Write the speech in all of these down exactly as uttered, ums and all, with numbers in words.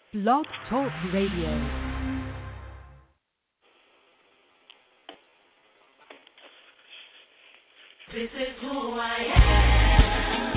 Blog Talk Radio. This is who I am.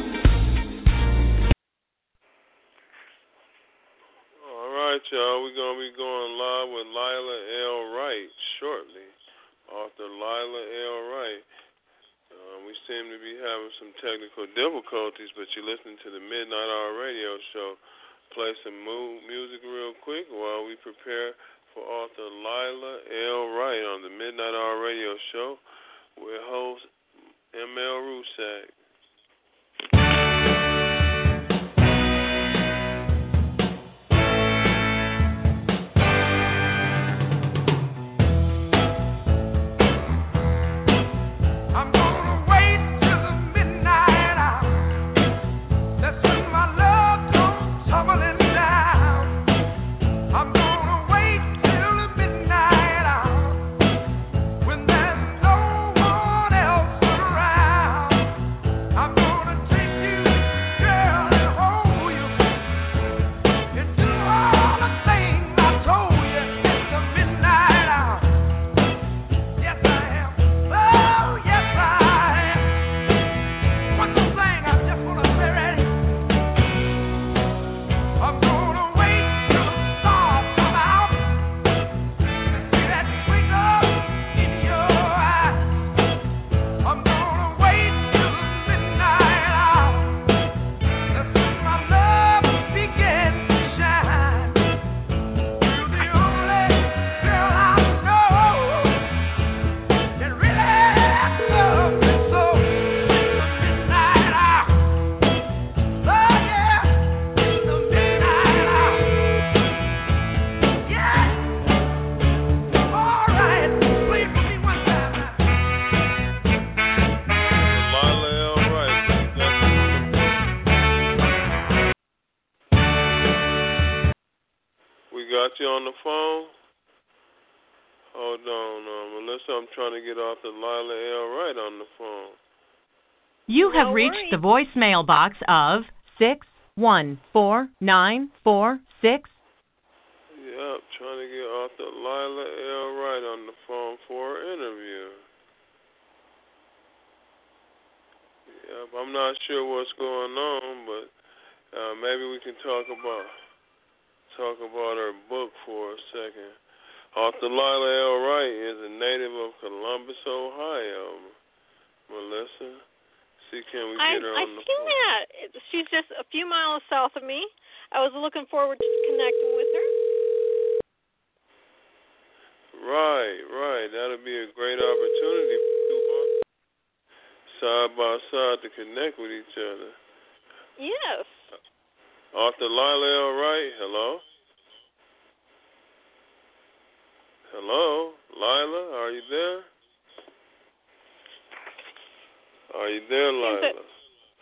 All right, y'all. We're going to be going live with Lila L. Wright shortly. Author Lila L. Wright. Uh, we seem to be having some technical difficulties, but you're listening to the Midnight Hour radio show. Play some mu- music real quick while we prepare for author Lila L. Wright on the Midnight Hour radio show with host M L Rusak. You on the phone? Hold on, um, Melissa. I'm trying to get author Lila L. Wright on the phone. You have No reached worries. the voicemail box of six one four nine four six. Yep, trying to get author Lila L. Wright on the phone for an interview. Yep, I'm not sure what's going on, but uh, maybe we can talk about talk about her book for a second. Author Lila L. Wright is a native of Columbus, Ohio. Melissa, see, can we I, get her I on the see phone? that. It- She's just a few miles south of me. I was looking forward to connecting with her. Right, right. That'll be a great opportunity for two authors side by side to connect with each other. Yes. Author Lila L. Wright, hello? Hello? Lila, are you there? Are you there, Seems Lila? that-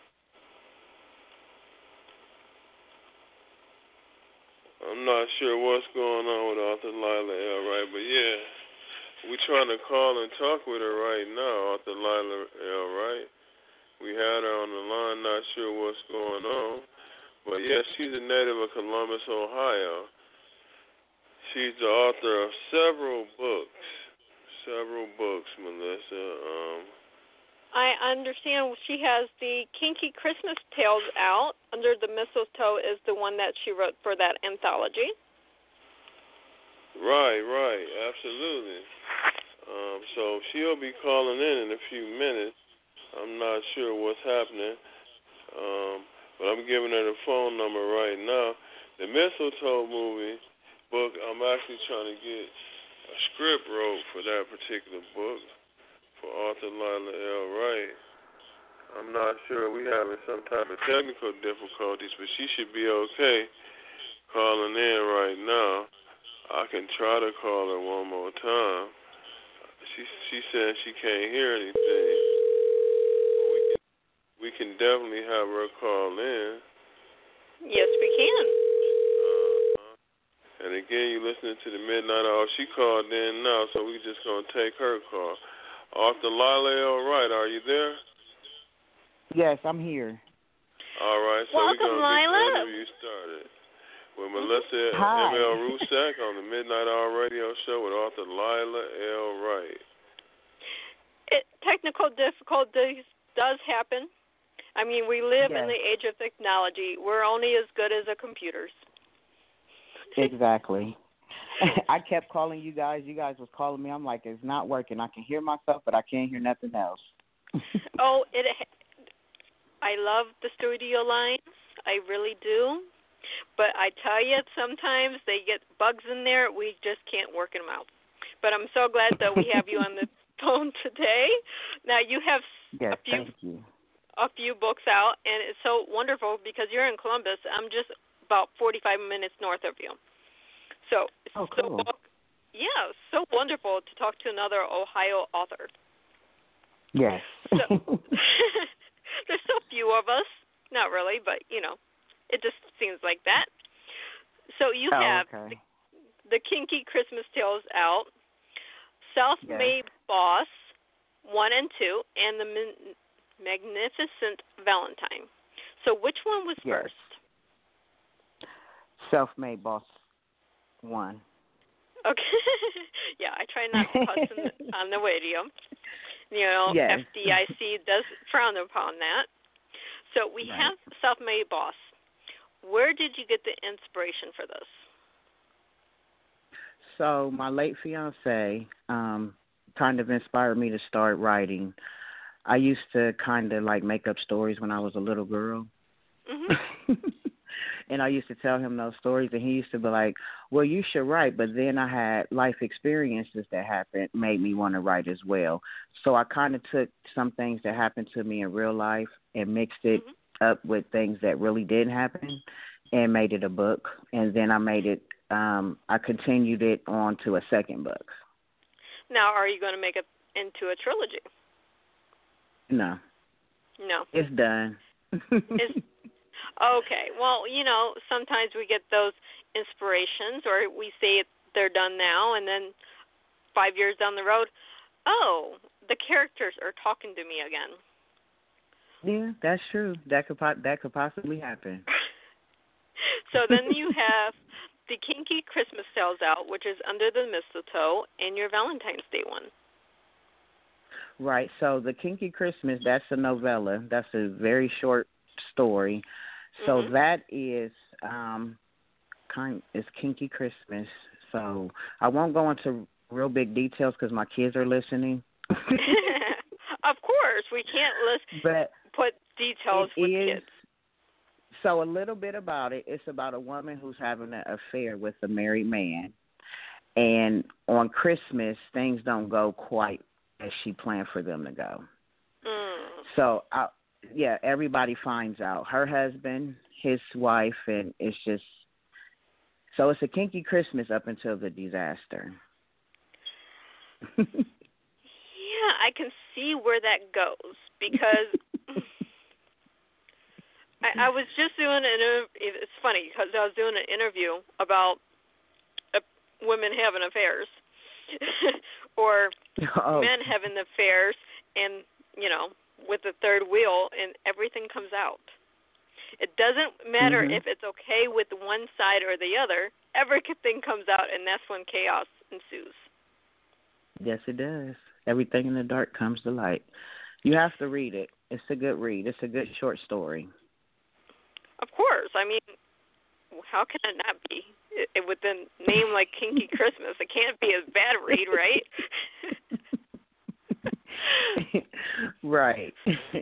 I'm not sure what's going on with author Lila L. Wright, but yeah, we're trying to call and talk with her right now, author Lila L. Wright. We had her on the line, not sure what's going on. But yes, she's a native of Columbus, Ohio. She's the author of several books, several books, Melissa. Um, I understand she has the Kinky Christmas Tales out. Under the Mistletoe is the one that she wrote for that anthology. right, right, absolutely. Um, so she'll be calling in in a few minutes. I'm not sure what's happening, um, but I'm giving her the phone number right now. The Mistletoe movie book, I'm actually trying to get a script wrote for that particular book for author Lila L. Wright. I'm not sure. We're having some type of technical difficulties, but she should be okay calling in right now. I can try to call her one more time. She she said she can't hear anything. But we can we can definitely have her call in. Yes, we can. Uh-huh. And again, you're listening to the Midnight Hour. She called in now, so we're just gonna take her call. Author Lila L. Wright, are you there? Yes, I'm here. All right, so Welcome, we're gonna get Lila. the interview started with Melissa Hi. M L. Rusak on the Midnight Hour Radio Show with author Lila L. Wright. It, technical difficulties does happen. I mean, we live yes. in the age of technology. We're only as good as the computers. Exactly. I kept calling you guys. You guys was calling me. I'm like, it's not working. I can hear myself, but I can't hear nothing else. oh, it. I love the studio lines. I really do. But I tell you, sometimes they get bugs in there. We just can't work them out. But I'm so glad that we have you on the phone today. Now, you have yes, a few thank you. a few books out, and it's so wonderful because you're in Columbus. I'm just about forty-five minutes north of you. So it's oh, cool. so, yeah, so wonderful to talk to another Ohio author. Yes. So, there's so few of us. Not really, but, you know, it just seems like that. So you oh, have okay. the, the Kinky Christmas Tales out, Self-Made yes. Boss one and two, and the Min- Magnificent Valentine. So which one was yes. first? Self-Made Boss one. Okay. yeah, I try not to cuss in the, on the radio. You know, yes. F D I C does frown upon that. So we right. have Self-Made Boss. Where did you get the inspiration for this? So my late fiance um, kind of inspired me to start writing. I used to kind of like make up stories when I was a little girl. Mm-hmm. And I used to tell him those stories, and he used to be like, well, you should write. But then I had life experiences that happened, made me want to write as well. So I kind of took some things that happened to me in real life and mixed it mm-hmm. up with things that really did happen and made it a book. And then I made it, um, I continued it on to a second book. Now, are you going to make it into a trilogy? No. No. It's done. It's Okay, well, you know, sometimes we get those inspirations, or we say they're done now, and then five years down the road, oh, the characters are talking to me again. Yeah, that's true. That could that could possibly happen. So then you have the Kinky Christmas Tales out, which is Under the Mistletoe, and your Valentine's Day one. Right. So the Kinky Christmas, that's a novella. That's a very short story. So mm-hmm. that is um, kind is Kinky Christmas. So I won't go into real big details because my kids are listening. Of course, we can't list, but put details with is, kids. So a little bit about it. It's about a woman who's having an affair with a married man, and on Christmas things don't go quite as she planned for them to go. Mm. So I. Yeah, everybody finds out. Her husband, his wife, and it's just so it's a kinky Christmas up until the disaster. Yeah, I can see where that goes because I, I was just doing an. It's funny because I was doing an interview about uh, women having affairs or oh. men having affairs, and you know. With the third wheel, and everything comes out. It doesn't matter mm-hmm. if it's okay with one side or the other. Everything comes out, and that's when chaos ensues. Yes, it does. Everything in the dark comes to light. You have to read it. It's a good read. It's a good short story. Of course. I mean, how can it not be? It, it, with a name like Kinky Christmas, it can't be a bad read, right? Right.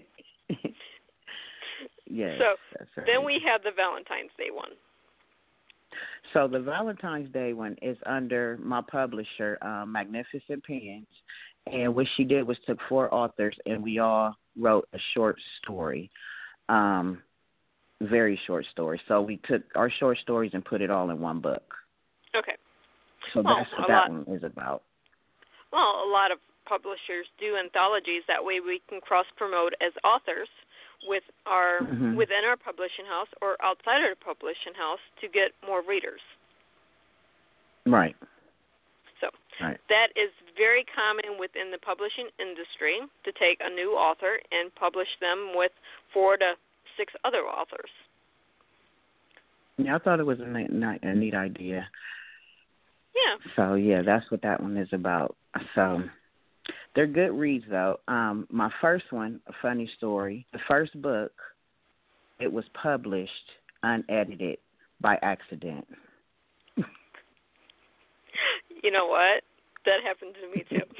Yes. So that's right. Then we have the Valentine's Day one. So the Valentine's Day one is under my publisher, um, Magnificent Pens, and what she did was took four authors and we all wrote a short story, um, very short story. So we took our short stories and put it all in one book. Okay. So well, that's what lot, that one is about. Well, a lot of publishers do anthologies. That way we can cross-promote as authors with our mm-hmm. within our publishing house or outside our publishing house to get more readers. Right. So right. that is very common within the publishing industry to take a new author and publish them with four to six other authors. Yeah, I thought it was a neat, a neat idea. Yeah. So yeah, that's what that one is about. So they're good reads though. Um, my first one, a funny story. The first book, it was published unedited by accident. You know what? That happened to me too.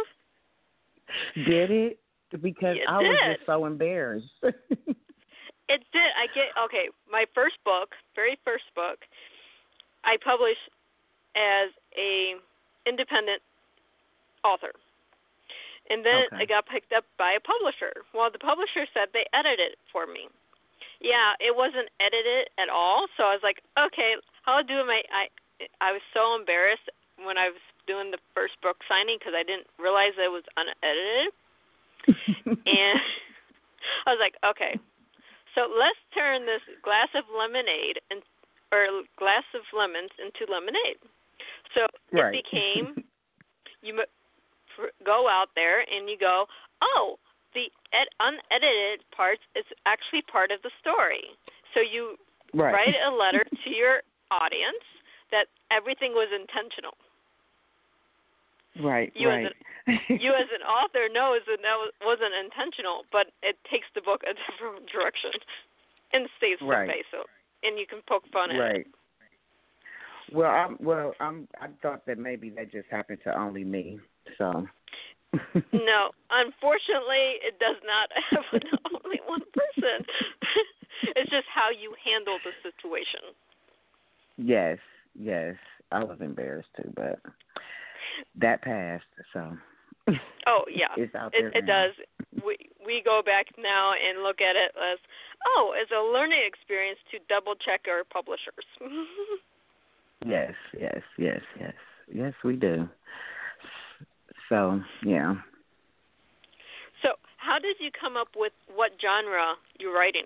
Did it? Because It I was did. just so embarrassed. It did. I get okay. My first book, very first book, I published as a independent author, and then Okay. I got picked up by a publisher. Well, the publisher said they edited it for me. Yeah, it wasn't edited at all. So I was like, okay, I'll do my. I I was so embarrassed when I was doing the first book signing because I didn't realize it was unedited, and I was like, okay. So let's turn this glass of lemonade and or glass of lemons into lemonade. So Right. it became you go out there and you go, oh, the ed- unedited parts is actually part of the story. So you Right. write a letter to your audience that everything was intentional. Right. You right. as an you as an author knows that that was, wasn't intentional, but it takes the book a different direction and stays Right. surface, so and you can poke fun at Right. it. Well, I'm well. I'm. I thought that maybe that just happened to only me. So. No, unfortunately, it does not happen to only one person. It's just how you handle the situation. Yes. Yes. I was embarrassed too, but that passed. So. Oh yeah, It's out it, there it now. does. We we go back now and look at it as oh, as a learning experience to double check our publishers. Yes. Yes. Yes. Yes. Yes. We do. So yeah. So, how did you come up with what genre you're writing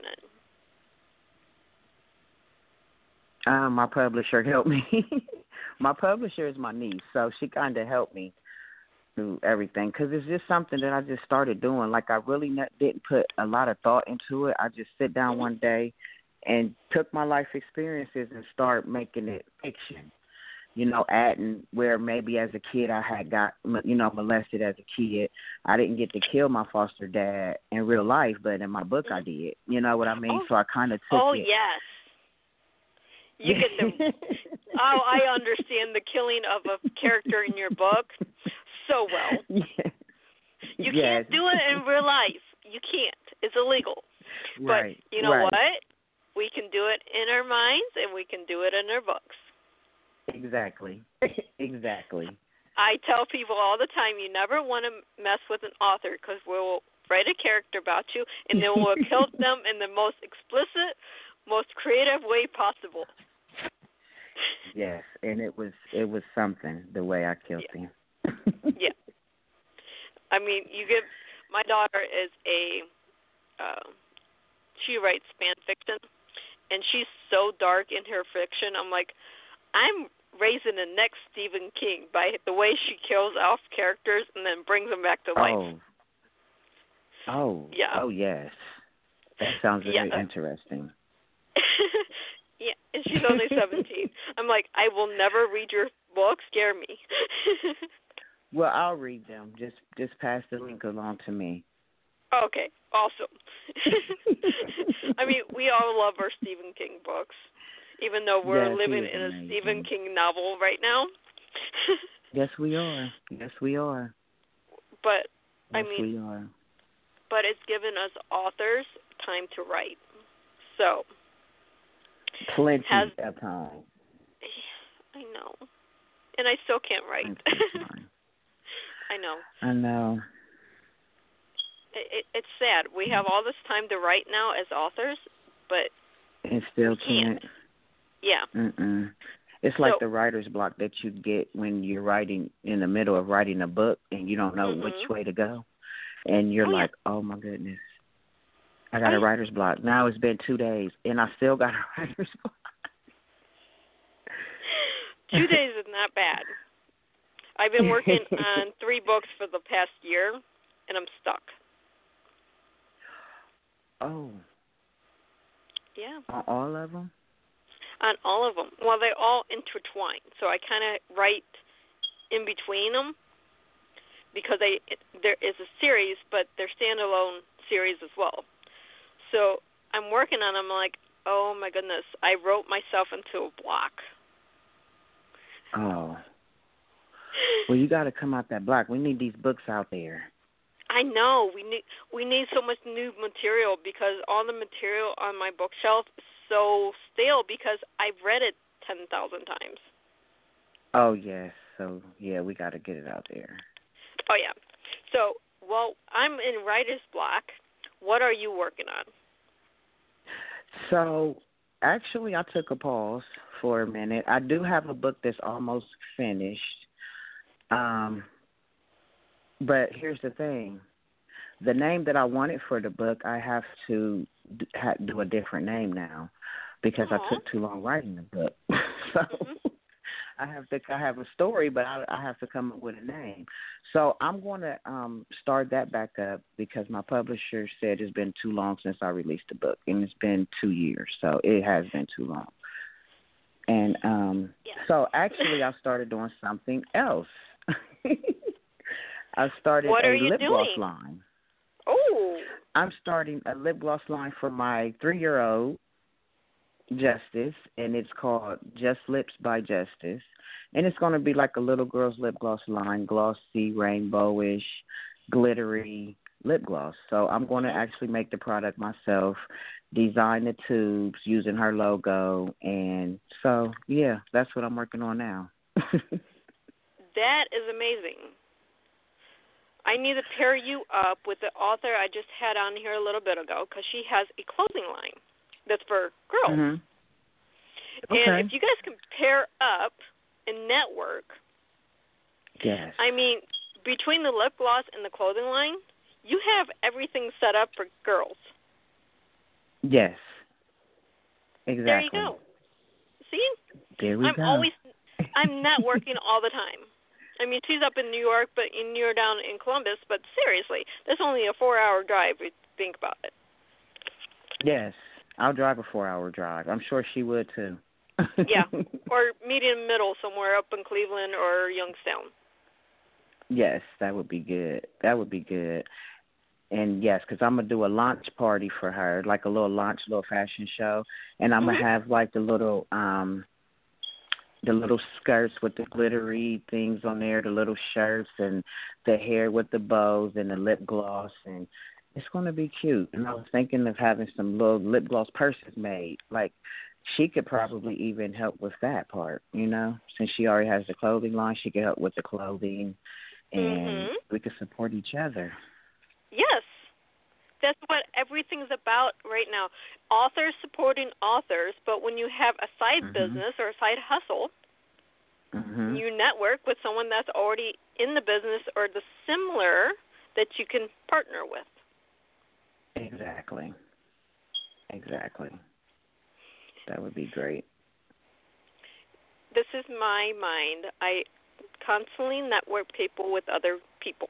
in? Um, my publisher helped me. My publisher is my niece, so she kind of helped me through everything because it's just something that I just started doing. Like I really not, didn't put a lot of thought into it. I just sit down Mm-hmm. one day and took my life experiences and start making it fiction. You know, adding where maybe as a kid I had got, you know, molested as a kid. I didn't get to kill my foster dad in real life, but in my book I did. You know what I mean? Oh. So I kind of took Oh it. yes. You get the oh, I understand the killing of a character in your book so well. Yeah. You Yes. can't do it in real life. You can't. It's illegal. Right. But you know right. what? We can do it in our minds and we can do it in our books. Exactly. Exactly. I tell people all the time, you never want to mess with an author because we'll write a character about you and then we'll kill them in the most explicit, most creative way possible. Yes, and it was it was something the way I killed Yeah. him. Yeah. I mean, you give my daughter is a uh, she writes fan fiction, and she's so dark in her fiction. I'm like, I'm raising the next Stephen King by the way she kills off characters and then brings them back to life. Oh. Oh. Yeah. Oh yes. That sounds very Yeah. interesting. Yeah, and she's only seventeen. I'm like, I will never read your book. Scare me. Well, I'll read them. Just just pass the link along to me. Okay, awesome. I mean, we all love our Stephen King books, even though we're Yes, he living is in a amazing. Stephen King novel right now. Yes, we are. Yes, we are. But Yes, I mean, we are. but it's given us authors time to write. So Plenty has of time. I know, and I still can't write. Plenty of time. I know. I know. It, it, it's sad. We have all this time to write now as authors, but And still we can't. can't. Yeah. Mm-mm. It's like So- the writer's block that you get when you're writing in the middle of writing a book and you don't know Mhm. which way to go. And you're Oh, yeah. like, oh, my goodness. I got Oh, a yeah. writer's block. Now it's been two days, and I still got a writer's block. Two days is not bad. I've been working on three books for the past year, and I'm stuck. Oh, Yeah. on all of them? on all of them. Well, they all intertwine, so I kind of write in between them because they there is a series, but they're standalone series as well. So I'm working on them like, oh my goodness, I wrote myself into a block. Oh. Well, you got to come out that block. We need these books out there. I know. We need we need so much new material because all the material on my bookshelf is so stale because I've read it ten thousand times. Oh, yes. So, yeah, we got to get it out there. Oh, yeah. So, well, I'm in writer's block. What are you working on? So, actually, I took a pause for a minute. I do have a book that's almost finished. Um, but here's the thing. The name that I wanted for the book, I have to do a different name now because Aww. I took too long writing the book. so Mm-hmm. I have to. I have a story, but I, I have to come up with a name. So I'm going to um, start that back up because my publisher said it's been too long since I released the book, and it's been two years, so it has been too long. And um, yeah. so actually, I started doing something else. I started what are a you lip doing? gloss line. Oh. I'm starting a lip gloss line for my three-year-old, Justice, and it's called Just Lips by Justice. And it's going to be like a little girl's lip gloss line, glossy, rainbowish, glittery lip gloss. So I'm going to actually make the product myself, design the tubes using her logo. And so, yeah, that's what I'm working on now. That is amazing. I need to pair you up with the author I just had on here a little bit ago because she has a clothing line that's for girls. Mm-hmm. Okay. And if you guys can pair up and network, yes. I mean, between the lip gloss and the clothing line, you have everything set up for girls. Yes. Exactly. There you go. See? There we I'm go. always, I'm networking all the time. I mean, she's up in New York, but you're down in Columbus. But seriously, that's only a four-hour drive if you think about it. Yes. I'll drive a four-hour drive. I'm sure she would, too. Yeah, or meet in the middle somewhere up in Cleveland or Youngstown. Yes, that would be good. That would be good. And, yes, because I'm going to do a launch party for her, like a little launch, little fashion show. And I'm mm-hmm. going to have, like, the little um, the little skirts with the glittery things on there, the little shirts and the hair with the bows and the lip gloss. And it's going to be cute. And I was thinking of having some little lip gloss purses made. Like, she could probably even help with that part, you know? Since she already has the clothing line, she could help with the clothing. And mm-hmm. we could support each other. Yes. That's what everything's about right now. Authors supporting authors, but when you have a side mm-hmm. business or a side hustle, mm-hmm. you network with someone that's already in the business or the similar that you can partner with. Exactly. Exactly. That would be great. This is my mind. I constantly network people with other people.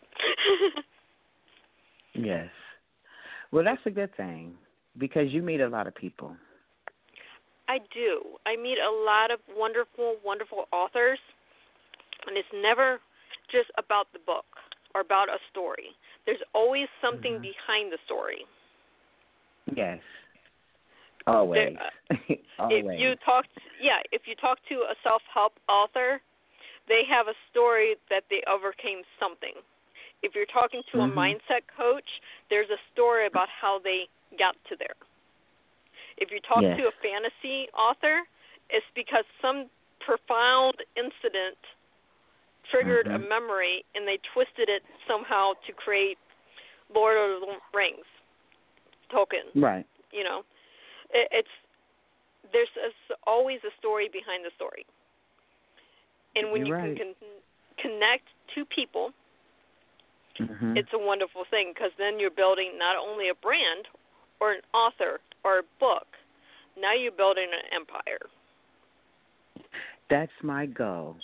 Yes. Well, that's a good thing because you meet a lot of people. I do. I meet a lot of wonderful, wonderful authors, and it's never just about the book or about a story. There's always something mm-hmm. behind the story. Yes. Always. There, uh, Always. If you talk, yeah, if you talk to a self-help author, they have a story that they overcame something. If you're talking to mm-hmm. a mindset coach, there's a story about how they got to there. If you talk yes. to a fantasy author, it's because some profound incident triggered mm-hmm. a memory, and they twisted it somehow to create Lord of the Rings, Tolkien. Right. You know, it, it's there's a, always a story behind the story, and when You're you right. can con- connect two people, mm-hmm. it's a wonderful thing because then you're building not only a brand or an author or a book. Now you're building an empire. That's my goal.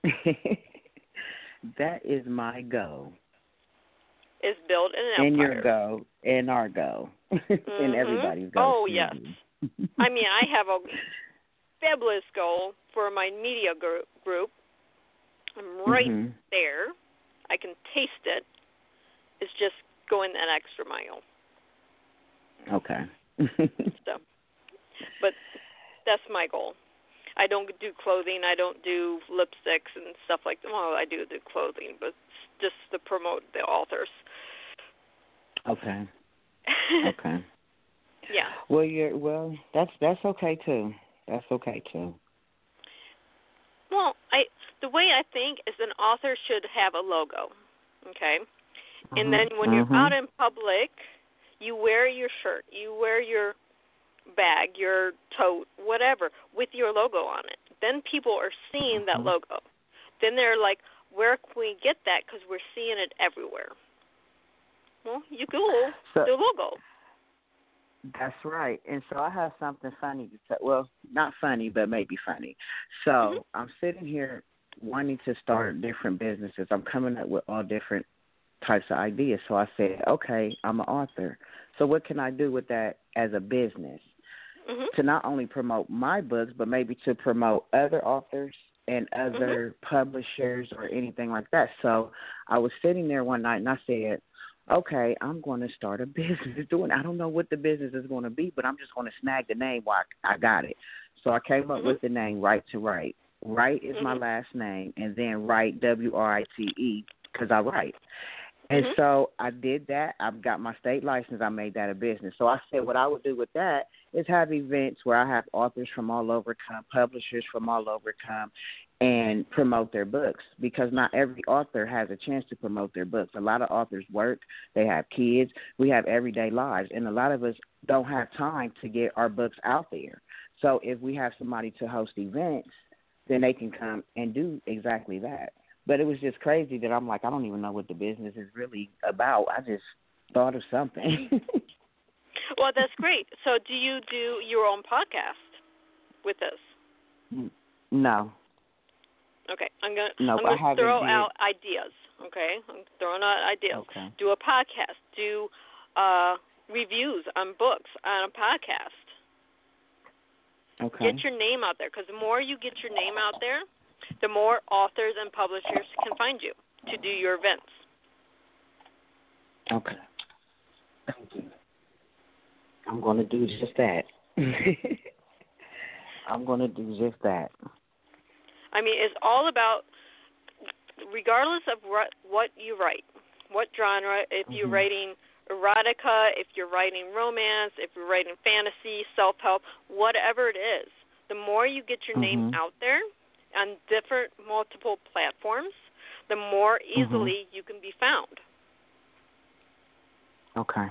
That is my goal. Is build an empire. And your goal, and our goal, mm-hmm. and everybody's goal. Oh, yes. I mean, I have a fabulous goal for my media group. group. I'm right mm-hmm. there. I can taste it. It's just going that extra mile. Okay. so, but that's my goal. I don't do clothing. I don't do lipsticks and stuff like that. Well, I do do clothing, but just to promote the authors. Okay. Okay. Yeah. Well, you're well. That's that's okay too. That's okay too. Well, I the way I think is an author should have a logo, okay? Mm-hmm. And then when mm-hmm. you're out in public, you wear your shirt, you wear your bag, your tote, whatever, with your logo on it. Then people are seeing that mm-hmm. logo. Then they're like, where can we get that? Because we're seeing it everywhere. Well, you Google so, the logo. That's right. And so I have something funny to say. Well, not funny, but maybe funny. So mm-hmm. I'm sitting here wanting to start different businesses. I'm coming up with all different types of ideas. So I said, okay, I'm an author. So what can I do with that as a business? Mm-hmm. To not only promote my books, but maybe to promote other authors and other mm-hmm. publishers or anything like that. So I was sitting there one night and I said, okay, I'm going to start a business doing. I don't know what the business is going to be, but I'm just going to snag the name while I, I got it. So I came up mm-hmm. with the name Right to Write. Write is mm-hmm. my last name, and then Write, W R I T E, because I write. And mm-hmm. so I did that. I've got my state license. I made that a business. So I said what I would do with that is have events where I have authors from all over come, publishers from all over come, and promote their books, because not every author has a chance to promote their books. A lot of authors work. They have kids. We have everyday lives, and a lot of us don't have time to get our books out there. So if we have somebody to host events, then they can come and do exactly that. But it was just crazy that I'm like, I don't even know what the business is really about. I just thought of something. Well, that's great. So do you do your own podcast with this? No. Okay. I'm going nope, I'm to throw did. out ideas, okay? I'm throwing out ideas. Okay. Do a podcast. Do uh, reviews on books on a podcast. Okay. Get your name out there, because the more you get your name out there, the more authors and publishers can find you to do your events. Okay. Thank you. I'm going to do just that. I'm going to do just that. I mean, it's all about, regardless of what, what you write, what genre, if you're mm-hmm. writing erotica, if you're writing romance, if you're writing fantasy, self-help, whatever it is, the more you get your mm-hmm. name out there on different multiple platforms, the more easily mm-hmm. you can be found. Okay.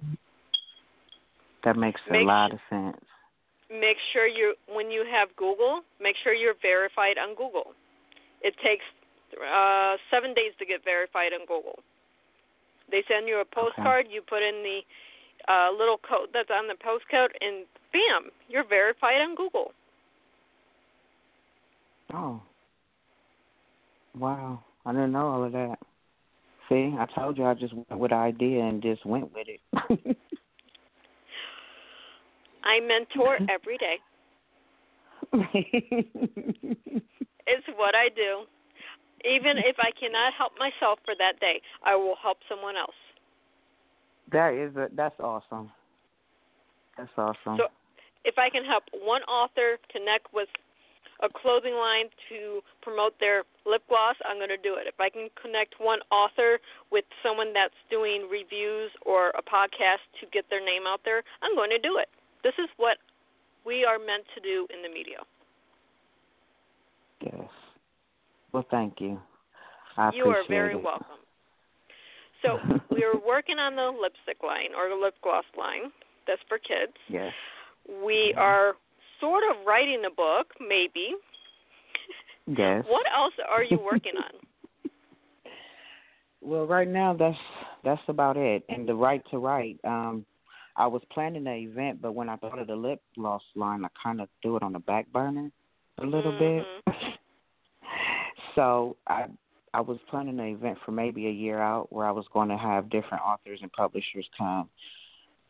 That makes make a lot sh- of sense. Make sure you, when you have Google, make sure you're verified on Google. It takes uh, seven days to get verified on Google. They send you a postcard, okay. You put in the uh, little code that's on the postcard, and bam, you're verified on Google. Oh. Wow. I didn't know all of that. See, I told you I just went with an idea and just went with it. I mentor every day. It's what I do. Even if I cannot help myself for that day, I will help someone else. That is a, that's awesome. That's awesome. So if I can help one author connect with a clothing line to promote their lip gloss, I'm going to do it. If I can connect one author with someone that's doing reviews or a podcast to get their name out there, I'm going to do it. This is what we are meant to do in the media. Yes. Well, thank you. I you are appreciate very it. welcome. So we are working on the lipstick line or the lip gloss line. That's for kids. Yes. We are sort of writing a book, maybe. Yes. What else are you working on? Well, right now that's that's about it. And the Right to Write, um, I was planning an event, but when I thought of the lip gloss line, I kind of threw it on the back burner a little mm-hmm. bit. So I I was planning an event for maybe a year out where I was going to have different authors and publishers come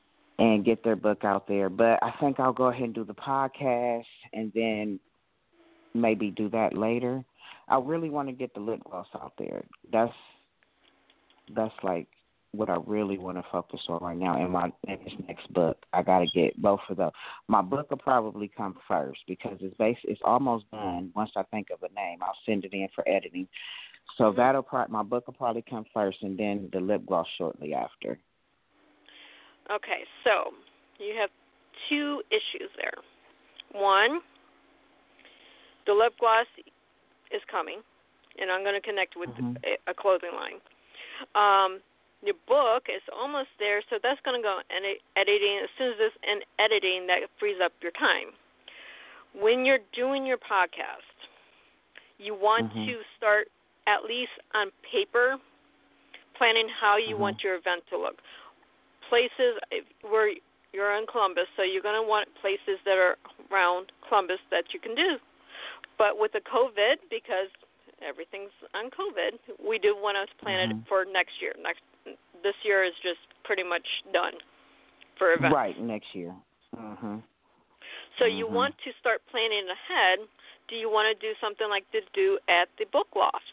and get their book out there. But I think I'll go ahead and do the podcast and then maybe do that later. I really want to get the lip gloss out there. That's that's like what I really want to focus on right now in my in this next book. I got to get both of them. My book will probably come first because it's base it's almost done. Once I think of a name, I'll send it in for editing. So Mm-hmm. that'll pro- my book will probably come first, and then the lip gloss shortly after. Okay, so you have two issues there. One, the lip gloss is coming, and I'm going to connect with Mhm. a, a clothing line. Um, your book is almost there, so that's going to go in editing. As soon as it's in editing, that frees up your time. When you're doing your podcast, you want Mhm. to start at least on paper planning how you Mhm. want your event to look. Places where you're in Columbus, so you're going to want places that are around Columbus that you can do. But with the COVID, because everything's on COVID, we do want to plan Mhm. it for next year. Next, this year is just pretty much done for events. Right, next year. Mhm. So you Mhm. want to start planning ahead. Do you want to do something like this do at the Book Loft?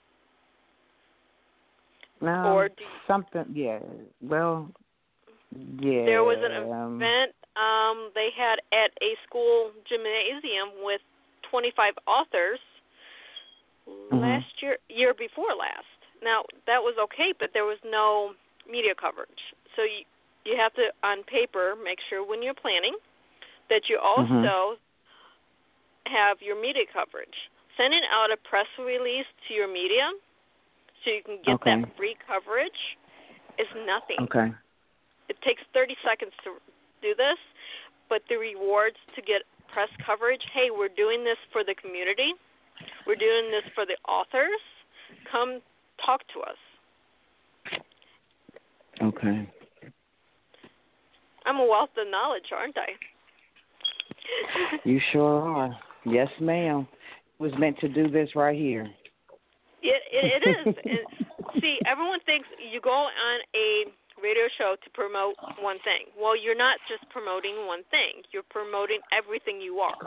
No, Or do you, something. Yeah. Well. Yeah. there was an um, event um, they had at a school gymnasium with twenty-five authors Mhm. last year, year before last. Now, that was okay, but there was no media coverage. So you, you have to, on paper, make sure when you're planning that you also have your media coverage. Sending out a press release to your media so you can get Okay. that free coverage is nothing. Okay. It takes thirty seconds to do this, but the rewards to get press coverage, hey, we're doing this for the community. We're doing this for the authors. Come talk to us. Okay. I'm a wealth of knowledge, aren't I? You sure are. Yes, ma'am. It was meant to do this right here. It, it, it is. It, see, everyone thinks you go on a radio show to promote one thing. Well, you're not just promoting one thing. You're promoting everything you are.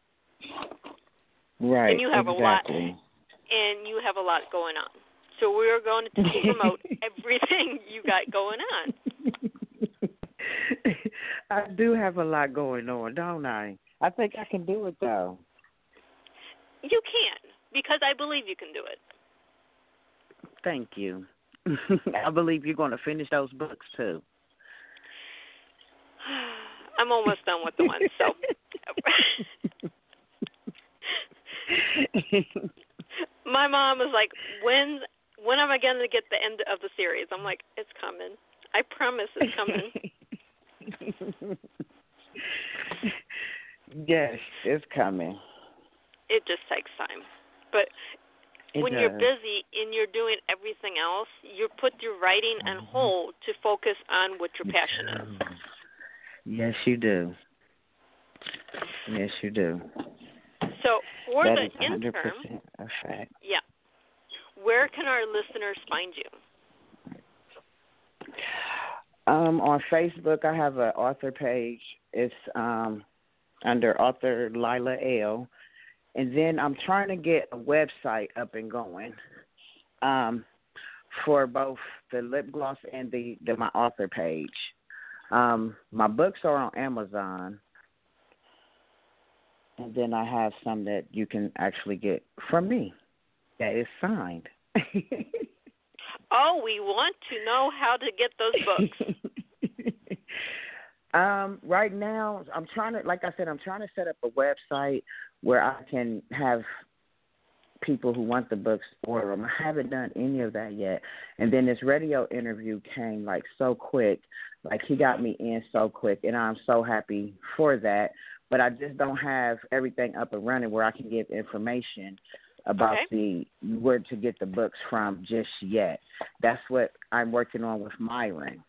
Right. And you have exactly. a lot. And you have a lot going on. So we're going to promote everything you got going on. I do have a lot going on, don't I? I think I can do it, though. You can, because I believe you can do it. Thank you. I believe you're going to finish those books, too. I'm almost done with the one, so. My mom was like, when when am I going to get the end of the series? I'm like, it's coming. I promise it's coming. Yes, it's coming. It just takes time. But It when does. you're busy and you're doing everything else, you put your writing on hold to focus on what your passion is. Yes, you do. Yes, you do. So for That the is one hundred interim, percent a fact. yeah, where can our listeners find you? Um, on Facebook, I have an author page. It's um, under author Lila L. And then I'm trying to get a website up and going um, for both the lip gloss and the, the my author page. Um, my books are on Amazon. And then I have some that you can actually get from me that is signed. Oh, we want to know how to get those books. um, right now, I'm trying to, like I said, I'm trying to set up a website where I can have people who want the books order them. I haven't done any of that yet. And then this radio interview came like so quick, like he got me in so quick, and I'm so happy for that. But I just don't have everything up and running where I can give information about Okay. the where to get the books from just yet. That's what I'm working on with Myron.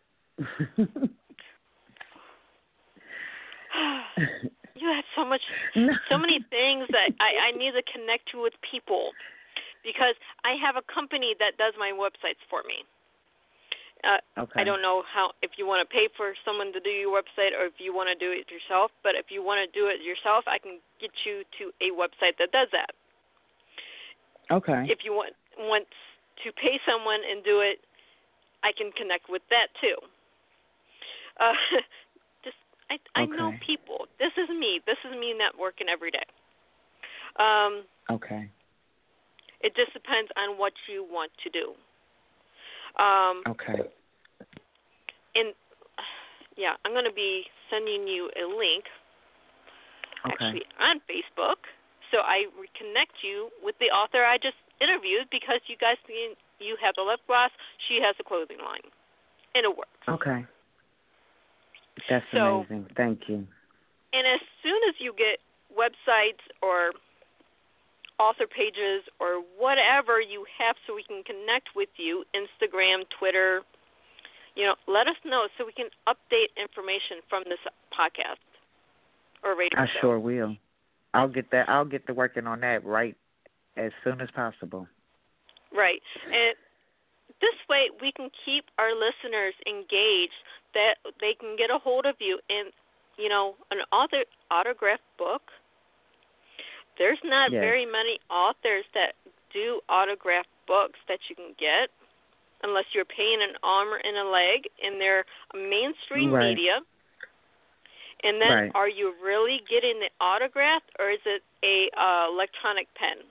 You have so much, so many things that I, I need to connect you with people, because I have a company that does my websites for me. Uh, Okay. I don't know how if you want to pay for someone to do your website or if you want to do it yourself. But if you want to do it yourself, I can get you to a website that does that. Okay. If you want want to pay someone and do it, I can connect with that too. Uh, just I I Okay. know people. This is me. This is me networking every day. Um, Okay. it just depends on what you want to do. Um, Okay. and yeah, I'm going to be sending you a link Okay. actually on Facebook, so I reconnect you with the author I just interviewed because you guys can, you have the lip gloss, she has a clothing line, and it works. Okay. That's So- amazing. Thank you. And as soon as you get websites or author pages or whatever you have so we can connect with you, Instagram, Twitter, you know, let us know so we can update information from this podcast or radio I show. sure will. I'll get that. I'll get to working on that right as soon as possible. Right. And this way we can keep our listeners engaged, that they can get a hold of you. And, you know, an author autographed book, there's not Yes. very many authors that do autographed books that you can get unless you're paying an arm and a leg, and they're mainstream Right. media. And then Right. are you really getting the autograph, or is it a uh, electronic pen?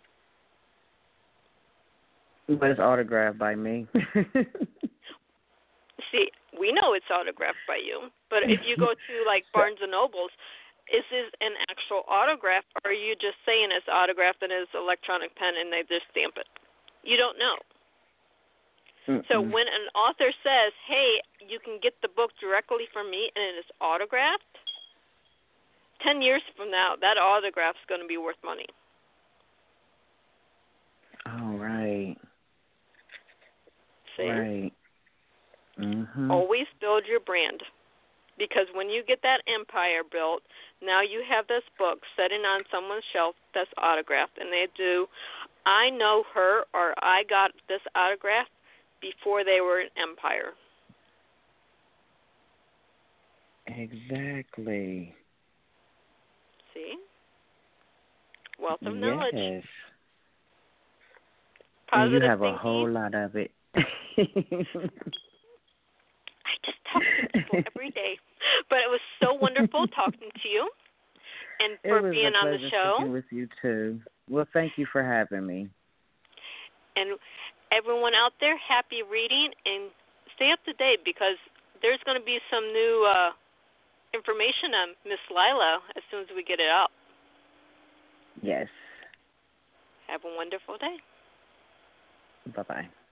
But it's autographed by me. See, we know it's autographed by you, but if you go to like Barnes and Nobles, is this an actual autograph, or are you just saying it's autographed and it's electronic pen and they just stamp it? You don't know. So Mm-mm. when an author says, hey, you can get the book directly from me and it is autographed, ten years from now, that autograph's going to be worth money. All right. See? Right. Mhm. Always build your brand. Because when you get that empire built, now you have this book sitting on someone's shelf that's autographed, and they do, I know her, or I got this autograph before they were an empire. Exactly. See? Wealth of Yes. knowledge. And Positive you have thinking. a whole lot of it. I just talk to people every day. But it was so wonderful talking to you and It for was being a on the pleasure show. speaking with you too. Well, thank you for having me. And everyone out there, happy reading, and stay up to date because there's going to be some new uh, information on Miss Lila as soon as we get it out. Yes. Have a wonderful day. Bye-bye.